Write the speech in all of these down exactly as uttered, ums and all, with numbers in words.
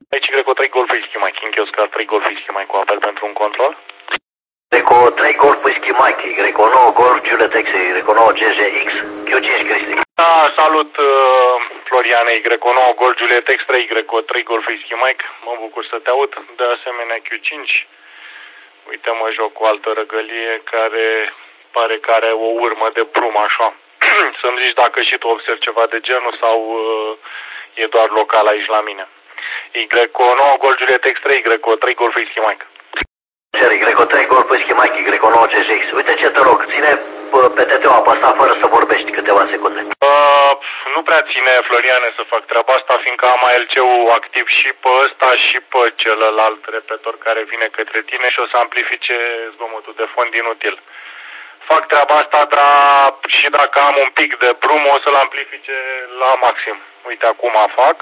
Aici Greco trei Golf Whisky Mike, închei Oscar trei Golf Whisky Mike cu apel pentru un control. Greco trei Golf Whisky Mike, Greco nouă Golf Juliet X, Greco nouă G J X, Q cinci Cristi. Da, salut uh, Floriane, Greco nouă Golf Juliet X trei, Greco trei Golf Whisky Mike, mă bucur să te aud, de asemenea Q cinci. Uite, mă joc cu o altă răgălie care pare că are o urmă de brum așa. Să-mi zici dacă și tu observi ceva de genul sau uh, e doar local aici la mine. Y nouă Golf Juliet X trei, Greco trei Golf Whisky Mike. Seri, Greco trei Golf Whisky Mike, Greco nouă G J X. Uite ce te rog, ține pe T T-ul apăsat fără să vorbești câteva secunde. Uh, nu prea ține, Floriane, să fac treaba asta, fiindcă am A L C-ul activ și pe ăsta și pe celălalt repetor care vine către tine și o să amplifice zgomotul de fond inutil. Fac treaba asta, dar și dacă am un pic de brum, o să-l amplifice la maxim. Uite, acum fac.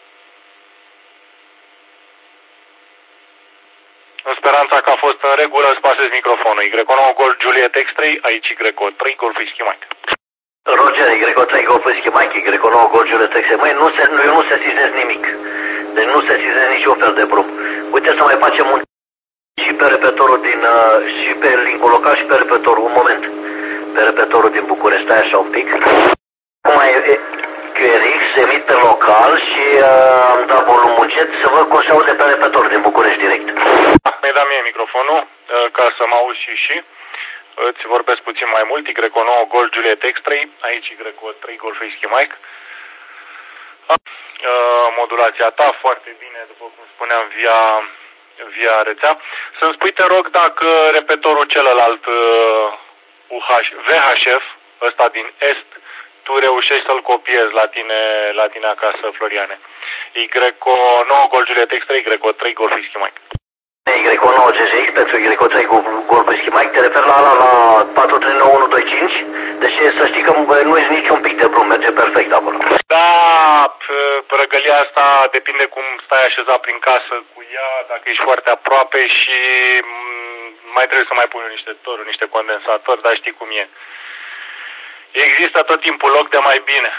În speranța că a fost în regulă, îți pasez microfonul. Y nouă Golf Juliet X trei, aici Y trei Golf Whisky Mike. Roger, Y trei Golf Whisky Mike, Y nouă Golf Juliet X. Măi, nu se, nu, eu nu sesizez nimic. Deci nu sesizez niciun fel de brum. Uite să mai facem un... și pe repetorul din... Uh, și pe linkul local și pe repetorul, un moment. Pe repetorul din București, stai așa un pic. Acum e Q R X, emit pe local și uh, am dat volumul încet să văd cum se aude pe repetor din București direct. Mi-ai dat mie microfonul uh, ca să mă auzi și și. Îți vorbesc puțin mai mult. Y nouă Golf Juliet X trei, aici Y trei Golf Whisky Mike. Uh, modulația ta, foarte bine, după cum spuneam, via, via rețea. Să-mi spui, te rog, dacă repetorul celălalt uh, U H, V H F, ăsta din Est, tu reușești să-l copiezi la tine, la tine acasă, Floriane. Y nouă Golf Juliet X trei, Y trei Golf Whisky Mike. Y nouă G J X pentru Y trei Golf Whisky Mike, te referi la ala la patru trei nouă unu doi cinci? Deci să știi că nu ești niciun pic de brum, merge perfect acolo. Da, răgălia asta depinde cum stai așezat prin casă cu ea, dacă ești foarte aproape și mai trebuie să mai pui niște toruri, niște condensatori, dar știi cum e. Există tot timpul loc de mai bine.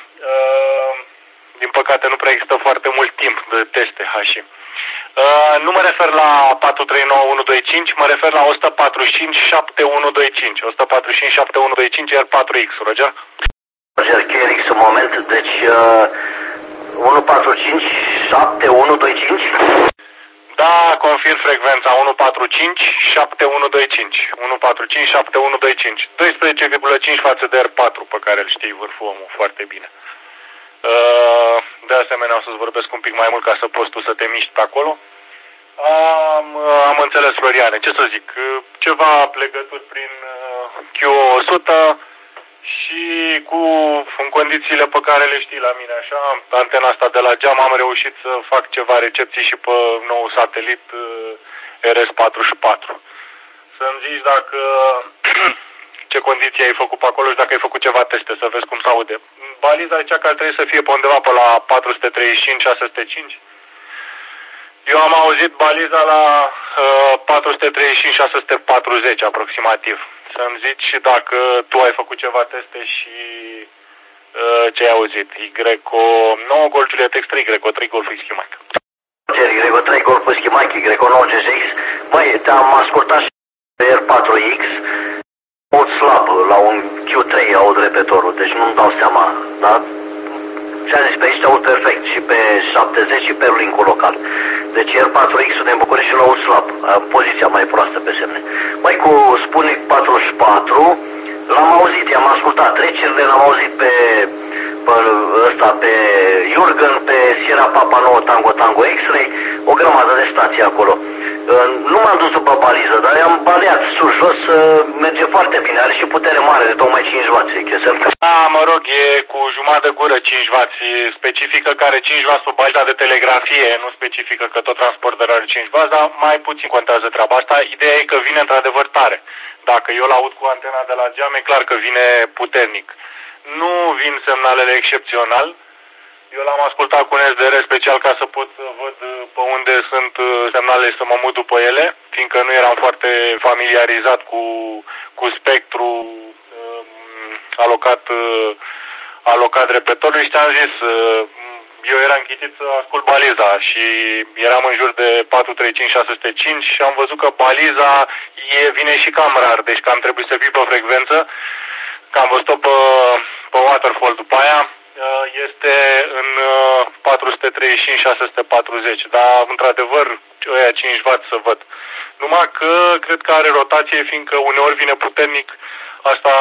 Din păcate nu prea există foarte mult timp de teste H I. Uh, nu mă refer la patru trei nouă unu doi cinci, mă refer la o patru cinci șapte unu doi cinci. o patru cinci șapte unu doi cinci R patru X, Roger? Roger, Q R X un moment, deci uh, unu patru cinci șapte unu doi cinci? Da, confirm frecvența unu patru cinci șapte unu doi cinci. unu patru cinci șapte unu doi cinci. doisprezece virgulă cinci față de R patru, pe care îl știi, vârful omul, foarte bine. De asemenea, o să-ți vorbesc un pic mai mult ca să poți tu să te miști pe acolo. Am, am înțeles, Floriane, ce să zic, ceva legături prin Q o sută și cu în condițiile pe care le știi la mine, așa, antena asta de la geam, am reușit să fac ceva recepții și pe nou satelit R S patruzeci și patru. Să-mi zici dacă... ce condiții ai făcut pe acolo și dacă ai făcut ceva teste, să vezi cum se aude. Baliza e cea care trebuie să fie pe undeva pe la patru sute treizeci și cinci șase sute cinci. Eu am auzit baliza la uh, patru sute treizeci și cinci șase sute patruzeci aproximativ. Să-mi zici dacă tu ai făcut ceva teste și uh, ce ai auzit. Y nouă Golf Juliet X trei, Y trei Golf Whisky Mike. Y trei Golf Whisky Mike, Y nouă G J X. Băi, te-am ascultat și pe R patru X. Aud slab, la un Q trei aud repetorul, deci nu-mi dau seama, da? Ce-am zis, pe aici te aud perfect, și pe șaptezeci și pe linkul local. Deci R patru X-ul din București și l-aud slab, poziția mai proastă pe semne. Mai cu Sputnik patruzeci și patru, l-am auzit, i-am ascultat trecerile, l-am auzit pe, pe ăsta, pe Jurgen, pe Sierra Papa nouă Tango Tango X-Ray, o grămadă de stații acolo. Nu m-am dus după baliză, dar i-am baleat sus-jos, merge foarte bine, are și putere mare, de tocmai cinci wați. Da, mă rog, e cu jumătate de gură cinci wați, specifică că are cinci wați pe baliza de telegrafie, nu specifică că tot transporterul are cinci wați, dar mai puțin contează treaba asta. Ideea e că vine într-adevăr tare. Dacă eu l-aud cu antena de la geam, e clar că vine puternic. Nu vin semnalele excepțional. Eu l-am ascultat cu un S D R special ca să pot să văd pe unde sunt semnalele și să mă mut după ele, fiindcă nu eram foarte familiarizat cu, cu spectru um, alocat, uh, alocat repetorului și ți-am zis, uh, eu eram închitit să ascult baliza și eram în jur de patru trei cinci șase zero cinci și am văzut că baliza e, vine și cam rar, deci că am trebuit să fii pe frecvență, că am văzut-o pe, pe waterfall după aia, este în patru treizeci și cinci șase patruzeci, dar într-adevăr ăia cinci watt să văd. Numai că cred că are rotație, fiindcă uneori vine puternic, asta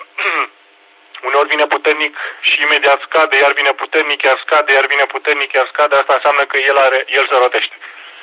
uneori vine puternic și imediat scade, iar vine puternic, iar scade, iar vine puternic, iar scade, asta înseamnă că el, are, el se rotește.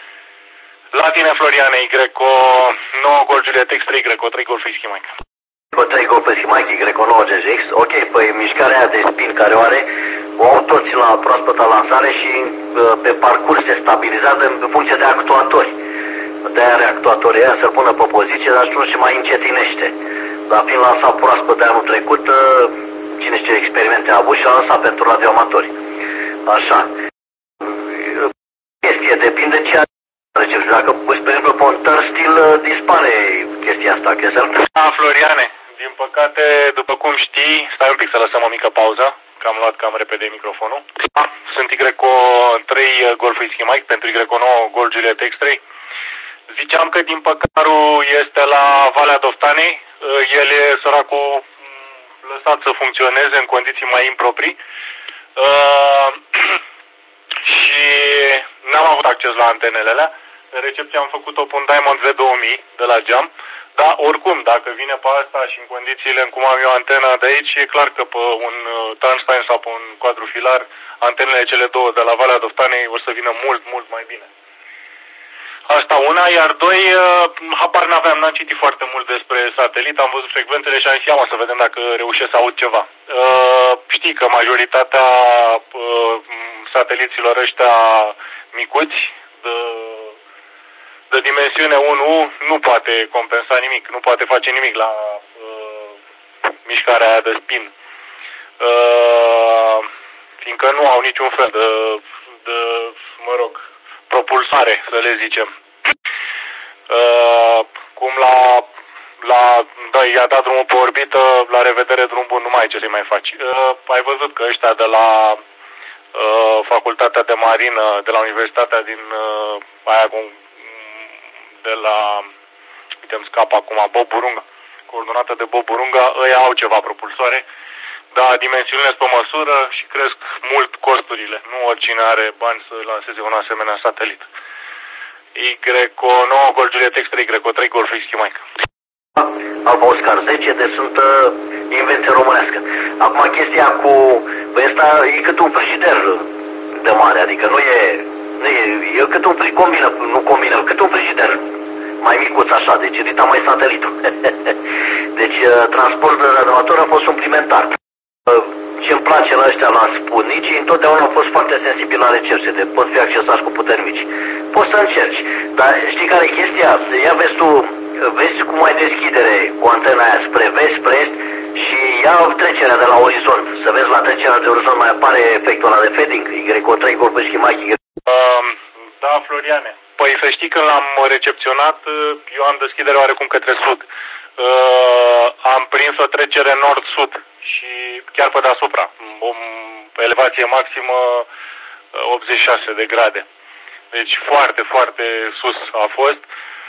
La tine, Floriane, Y O nouă Golf Juliet X trei, Y O trei Golf Whisky Mike. Y O trei Golf Whisky Mike, Y O nouă G G X, ok, păi mișcarea de spin care o are, o au toți la proaspăta lansare și pe parcurs se stabilizează în funcție de actuatori. De-aia are actuatorii aia să-l pună pe poziție, dar atunci mai încetinește. Dar fiind lansat proaspăt de anul trecut, cine știe experimente a avut și a lansat pentru radioamatori. Așa. Chestie, depinde ce recepție. Dacă, spre exemplu, pe un turnstile dispare chestia asta, chestia asta. Da, Floriane, din păcate, după cum știi, stai un pic să lăsăm o mică pauză, că am luat cam repede microfonul. Sunt Y O trei Golf Whisky Mike pentru Y O nouă Golf Juliet X trei. Ziceam că din păcarul este la Valea Doftanei, el e săracul lăsat să funcționeze în condiții mai improprii uh, și n-am avut acces la antenele alea. În recepție am făcut-o pe un Diamond V două mii de la geam, dar oricum, dacă vine pe asta și în condițiile în cum am eu antena de aici, e clar că pe un Transtein sau pe un quadrufilar, antenele cele două de la Valea Doftanei o să vină mult, mult mai bine. Asta una, iar doi, habar n-aveam, n-am citit foarte mult despre satelit, am văzut frecvențele și am zis, ia mă, să vedem dacă reușesc să aud ceva. Știi că majoritatea sateliților ăștia micuți, de, de dimensiune unu, nu poate compensa nimic, nu poate face nimic la uh, mișcarea aia de spin. Uh, fiindcă nu au niciun fel de, de mă rog, propulsare, să le zicem. Uh, cum la, la da, i-a dat drumul pe orbită, la revedere drum bun, nu mai ai ce să-i mai faci. Uh, ai văzut că ăștia de la uh, Facultatea de Marină, de la Universitatea din uh, aia cu, de la, uite, îmi scap acum, Bob Burunga, coordonată de Bob Burunga, ăia au ceva propulsoare, dar dimensiunile sunt pe măsură și cresc mult costurile. Nu oricine are bani să lanseze un asemenea satelit. Y O nouă Golf Juliet X trei, Y O trei Golf Whisky Mike. Alfa Oscar zece, deci sunt uh, invenție românească. Acum chestia cu ăsta e cât un frigider de mare, adică nu e, nu e, e cât un frigider, combină, nu combină, cât un frigider mai micuț așa, deci rita mai satelitul. Deci uh, transportul de radioamator a fost suplimentar. Ce-mi place la ăștia, la Sputnici, întotdeauna au fost foarte sensibili la recepție, pot fi accesați cu puteri mici. Poți să încerci, dar știi care e chestia? Ia vezi tu, vezi cum ai deschidere cu antena aia spre vest, spre est și ia trecerea de la orizont. Să vezi la trecerea de orizont mai apare efectul ăla de fading, Y O trei Golf Whisky Mike. Uh, da, Floriane. Păi să știi că l-am recepționat, eu am deschidere oarecum către sud. Uh, am prins o trecere nord-sud și chiar pe deasupra, o elevație maximă optzeci și șase de grade. Deci foarte, foarte sus a fost.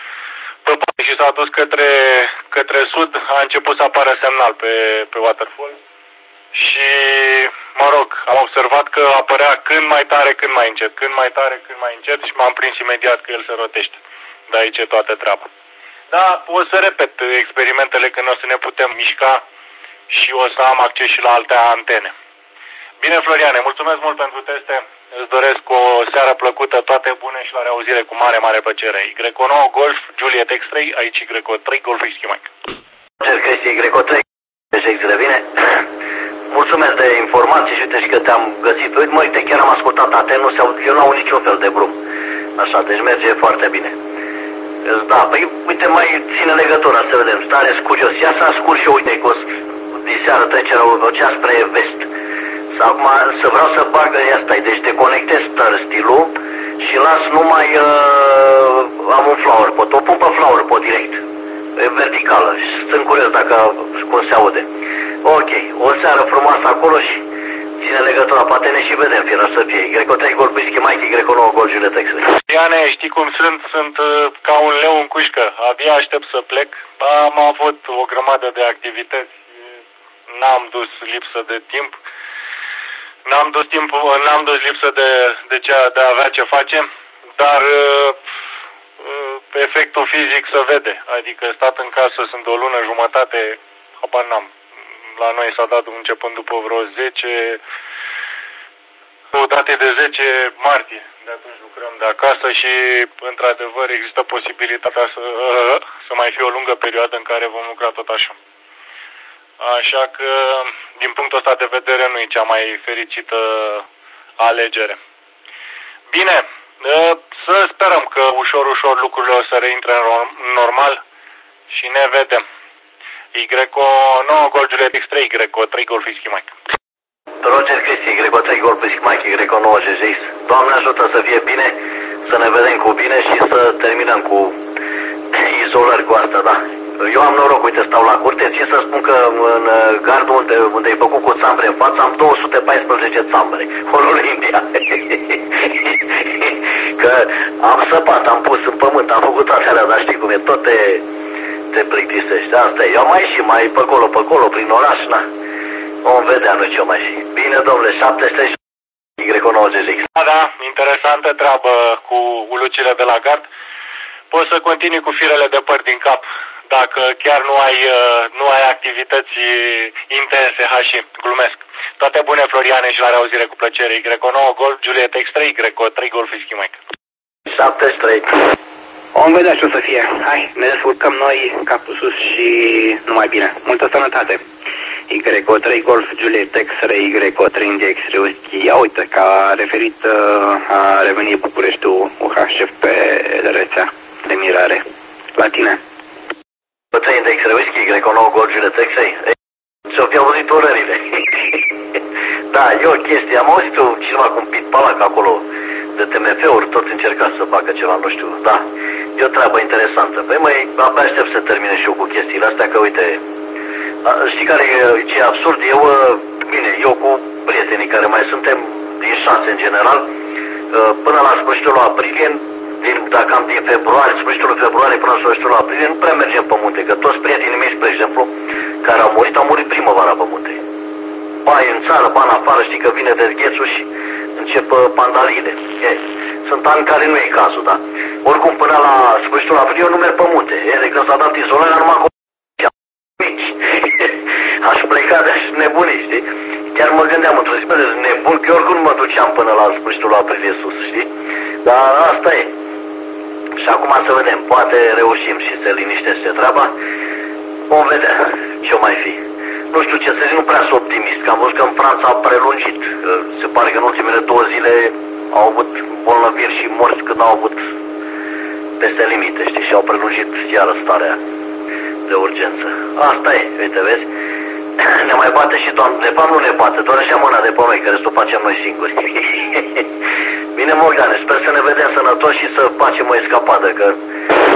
Pe și s-a dus către, către sud, a început să apară semnal pe, pe waterfall și, mă rog, am observat că apărea când mai tare, când mai încet, când mai tare, când mai încet și m-am prins imediat că el se rotește. De aici e toată treaba. Da, o să repet experimentele când o să ne putem mișca și o să am acces și la alte antene. Bine, Floriane, mulțumesc mult pentru teste. Îți doresc o seară plăcută, toate bune și la reauzire cu mare, mare plăcere. Y O nouă Golf Juliet X trei, aici Y O trei Golf Whisky Mike. Y O trei, deci revine. Mulțumesc de informații și uite și că te-am găsit. Uite, mă, uite, chiar am ascultat atent, nu se, eu nu au niciun fel de brum. Așa, deci merge foarte bine. Da, păi, uite, mai ține legătura, să vedem, stare curios. Ia să ascult și eu, uite, că diseară trecerea urmăcea spre vest. Acum să vreau să bag asta, deci deconectez turnstile-ul și las numai, uh, am un flower pot, o pun pe flower pot direct, verticală și sunt curios dacă cum se aude. Ok, o seară frumoasă acolo și ține legătura, poate ne și vedem, fiera să fie. Greco trei Golf Whisky Mike, Greco nouă Golf Juliet X-Ray. Iane, știi cum sunt? Sunt uh, ca un leu în cușcă. Abia aștept să plec. Am avut o grămadă de activități. N-am dus lipsă de timp. N-am dus timp, n-am dus lipsă de, de, ce, de a avea ce face. Dar uh, uh, efectul fizic se vede. Adică stat în casă sunt o lună jumătate, habar n-am. La noi s-a dat începând după vreo zece, o date de zece martie. De atunci lucrăm de acasă și, într-adevăr, există posibilitatea să, să mai fie o lungă perioadă în care vom lucra tot așa. Așa că, din punctul ăsta de vedere, nu e cea mai fericită alegere. Bine, să sperăm că ușor, ușor lucrurile o să reintre în normal și ne vedem. Y nouă Golf Juliet X trei, Y trei Golf Whisky Mike. Roger Cristi, Y trei Golf Whisky Mike, Y nouă G J X. Doamne ajută să fie bine, să ne vedem cu bine și să terminăm cu izolări cu asta, da. Eu am noroc, uite, stau la curte, țin să spun că în gardul unde, unde e făcut cu țambre în față am două sute paisprezece țambre, Holul India. Că am săpat, am pus în pământ, am făcut toate alea, dar știi cum e, tot te, te plictisești, asta e. Eu mai și mai pe acolo, pe acolo, prin oraș, na. Vom vedea noi ce mai și. Bine, domnule, șaptezeci Y nouă G X. Da, da, interesantă treabă cu ulucile de la gard. Poți să continui cu firele de păr din cap, dacă chiar nu ai, nu ai activități intense, ha și glumesc. Toate bune, Floriane, și la reauzire cu plăcere. Y nouă Golf Juliet X trei, Y trei Golf Whisky Mike. șaptezeci și trei. Om vedea ce o să fie. Hai, ne descurcăm noi capul sus și numai bine. Multă sănătate. Y trei Golf Juliet X-Ray, Y trei India X-Ray Whisky. Ia uite că a referit, a revenit Bucureștiul U H F pe rețea de mirare. La tine. Y trei India X-Ray Whisky, Y nouă Golf Juliet X-Ray. Și-o fi auzit urările. Da, e o chestie. Am auzit eu cineva cu un pitpalac acolo de T M F-uri, tot încerca să facă ceva, nu știu, da. E o treabă interesantă. Păi măi, abia aștept să termine și eu cu chestiile astea, că uite, știi care e, ce e absurd? Eu, bine, eu cu prietenii care mai suntem din șase în general, până la sfârșitul aprilie, din, dacă am din februarie, sfârșitul februarie până la sfârșitul aprilie, nu prea mergem pe munte, că toți prietenii mei, spre exemplu, care au murit, au murit primăvara pe munte. Ba în țară, ba în afară, știi că vine dezghețul și încep pandaliile. E, sunt ani care nu e cazul, da. Oricum, până la sfârșitul aprilie eu nu merg pe munte. E, de când s-a dat izolarea, numai cu mici. Aș pleca de-aș nebuni, știi? Chiar mă gândeam într-o zi, nebun, că eu oricum nu mă duceam până la sfârșitul aprilie sus, știi? Dar asta e. Și acum să vedem, poate reușim și se liniștește treaba. Vom vedea ce mai fi. Nu știu ce să zic, nu prea sunt optimist, că am văzut că în Franța a prelungit. Se pare că în ultimele două zile au avut bolnăviri și morți când au avut peste limite, știi, și au prelungit iară starea de urgență. Asta e, uite, vezi? Ne mai bate și Doamne, de fapt nu ne bate, doar așa mâna de pe noi, care să o facem noi singuri. Bine, Morgane, sper să ne vedem sănătoși și să facem o escapadă, că